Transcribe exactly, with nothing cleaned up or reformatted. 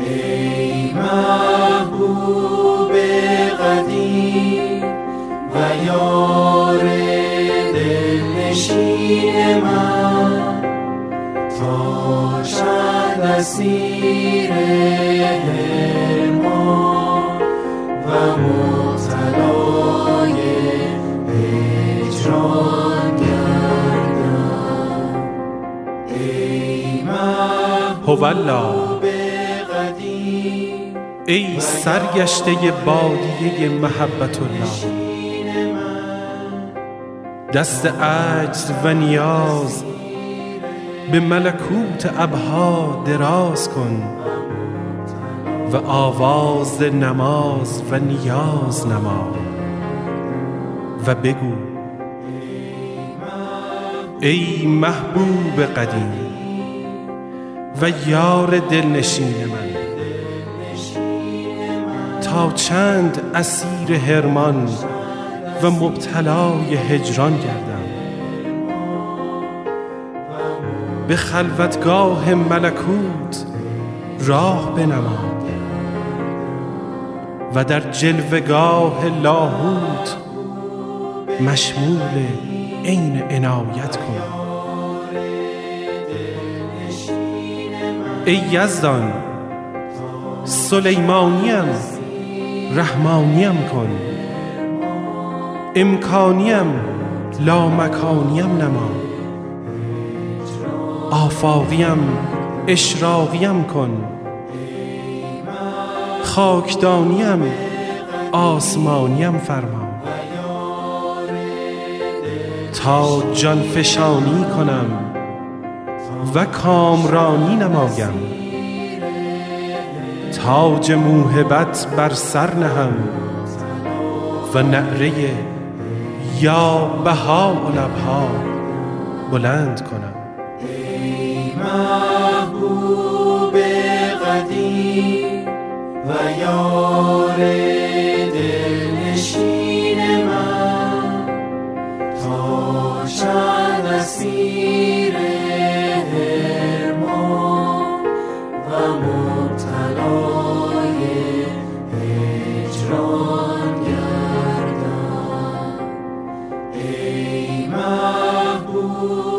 ای محبوب قدیم و یار دلنشین من، تا چند اسیر حرمان و مبتلای هجران گردم. ای محبوب قدیم، ای سرگشته بادیه محبت الله، دست عجز و نیاز به ملکوت ابها دراز کن و آواز نماز و نیاز نما و بگو ای محبوب قدیم و یار دلنشین من، تا چند اسیر حرمان و مبتلای هجران گردم. به خلوتگاه ملکوت راه بنما و در جلوگاه لاهوت مشمول عین عنایت کن. ای یزدان سلیمانیم رحمانیم کن، امکانیم لامکانیم نما، آفاقیم اشراقیم کن، خاکدانیم آسمانیم فرما، تا جان فشانی کنم و کامرانی نمایم، تاج موهبت بر سر نهم و نعره یا بهاء الابها بلند کنم. ای محبوب قدیم و یار دلنشین من، تا چند اسیر حرمان و مبتلای هجران گردم. ای محبوب